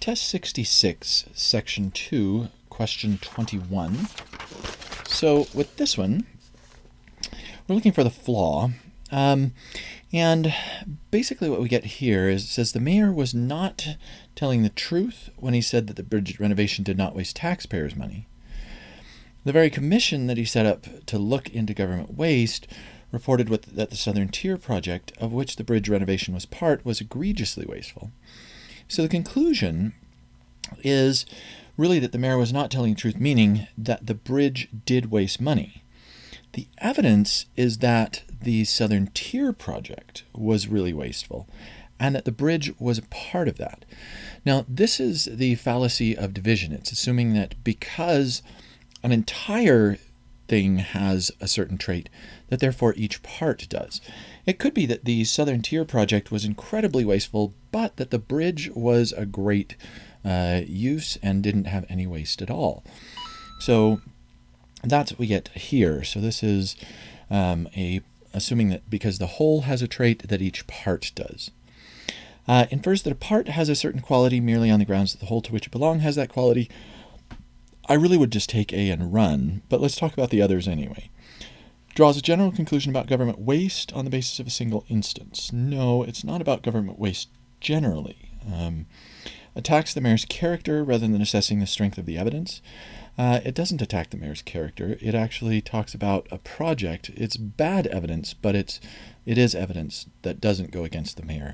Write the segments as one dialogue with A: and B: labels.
A: Test 66, Section 2, Question 21. So with this one, we're looking for the flaw. And basically what we get here is it says the mayor was not telling the truth when he said that the bridge renovation did not waste taxpayers' money. The very commission that he set up to look into government waste reported that the Southern Tier project, of which the bridge renovation was part, was egregiously wasteful. So the conclusion is really that the mayor was not telling the truth, meaning that the bridge did waste money. The evidence is that the Southern Tier project was really wasteful and that the bridge was a part of that. Now, this is the fallacy of division. It's assuming that because an entire thing has a certain trait, that therefore each part does. It could be that the Southern Tier project was incredibly wasteful, but that the bridge was a great use and didn't have any waste at all. So that's what we get here. So this is assuming that because the whole has a trait, that each part does. Infers that a part has a certain quality merely on the grounds that the whole to which it belongs has that quality. I really would just take A and run, but let's talk about the others anyway. Draws a general conclusion about government waste on the basis of a single instance. No, it's not about government waste generally. Attacks the mayor's character rather than assessing the strength of the evidence. It doesn't attack the mayor's character. It actually talks about a project. It's bad evidence, but it is evidence that doesn't go against the mayor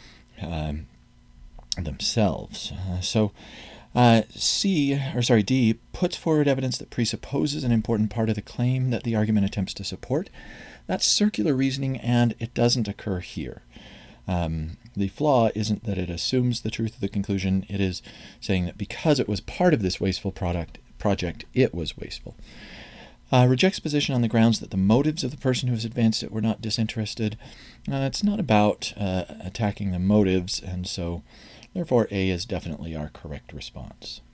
A: themselves. D puts forward evidence that presupposes an important part of the claim that the argument attempts to support. That's circular reasoning, and it doesn't occur here. The flaw isn't that it assumes the truth of the conclusion. It is saying that because it was part of this wasteful project, it was wasteful. Rejects position on the grounds that the motives of the person who has advanced it were not disinterested. It's not about attacking the motives, and so therefore A is definitely our correct response.